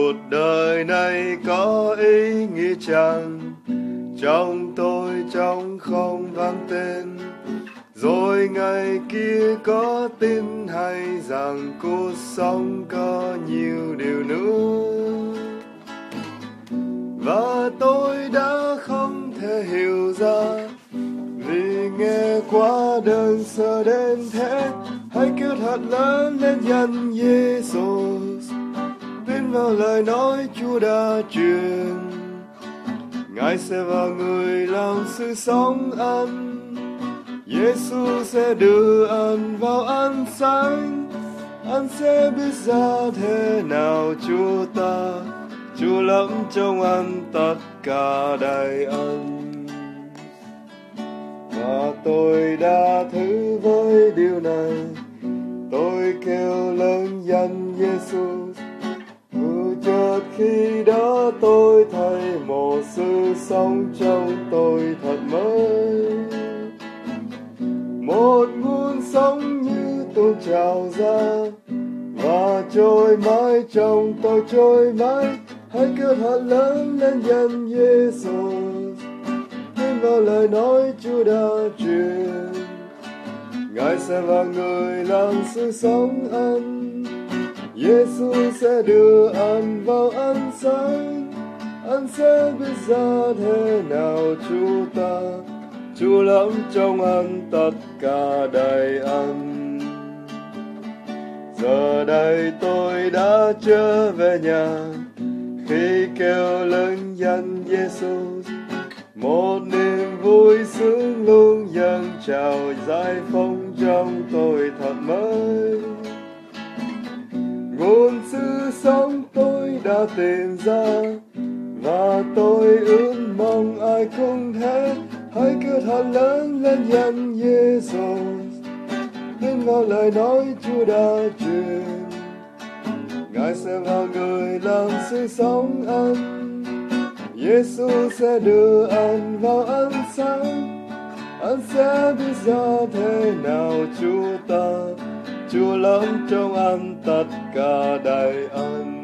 cuộc đời này có ý nghĩa chăng? Trong tôi trong không vang tên. Rồi ngày kia có tin hay rằng cuộc sống có nhiều điều nữa. Và tôi đã không thể hiểu ra, vì nghe quá đơn sơ đến thế. Hãy kêu thật lớn lên danh Giêsu, tin vào lời nói Chúa đã truyền. Ngài sẽ vào người làm sự sống anh. Giêsu sẽ đưa anh vào ánh sáng. Anh sẽ biết ra thế nào Chúa ta, Chúa lắm trong anh tất cả đầy anh. Và tôi đã thử với điều này, tôi kêu lớn danh Giêsu. Chợt khi đó tôi thấy một sự sống trong tôi thật mới. Một nguồn sống như tuôn trào ra và trôi mãi trong tôi trôi mãi. Hãy kêu thật lớn lên danh Giêsu, tin vào lời nói Chúa đã truyền. Ngài sẽ vào người làm sự sống anh. Giêsu sẽ đưa anh vào ánh sáng. Anh sẽ biết ra thế nào Chúa ta, Chúa lắm trong anh tất cả đầy anh. Giờ đây tôi đã trở về nhà, khi kêu lớn danh Giêsu. Một niềm vui sướng luôn dâng trào, giải phóng trong tôi thật mới. Nguồn sự sống tôi đã tìm ra, và tôi ước mong ai cũng thế. Hãy kêu thật lớn lên danh Giêsu, tin vào lời nói Chúa đã truyền. Ngài sẽ vào người làm sự sống anh. Giêsu sẽ đưa anh vào ánh sáng. Anh sẽ biết ra thế nào Chúa ta, Chúa lắm trong anh tất cả đầy anh.